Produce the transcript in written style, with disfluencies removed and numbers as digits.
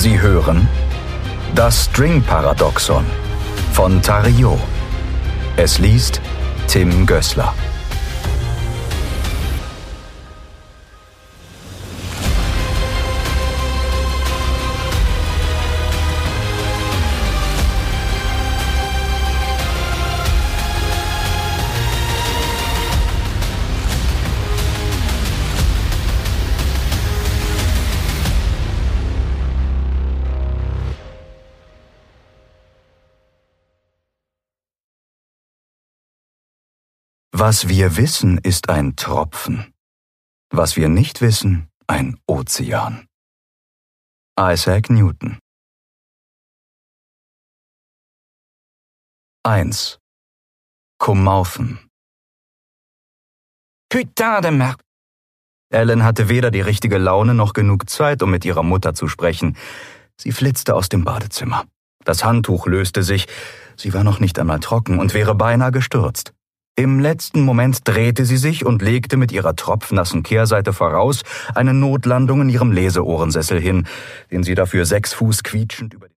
Sie hören das String-Paradoxon von Thariot. Es liest Tim Gößler. Was wir wissen, ist ein Tropfen. Was wir nicht wissen, ein Ozean. Isaac Newton. 1. Comouthen. Putain de merde. Ellen hatte weder die richtige Laune noch genug Zeit, um mit ihrer Mutter zu sprechen. Sie flitzte aus dem Badezimmer. Das Handtuch löste sich, sie war noch nicht einmal trocken und wäre beinahe gestürzt. Im letzten Moment drehte sie sich und legte mit ihrer tropfnassen Kehrseite voraus eine Notlandung in ihrem Leseohrensessel hin, den sie dafür 6 Fuß quietschend über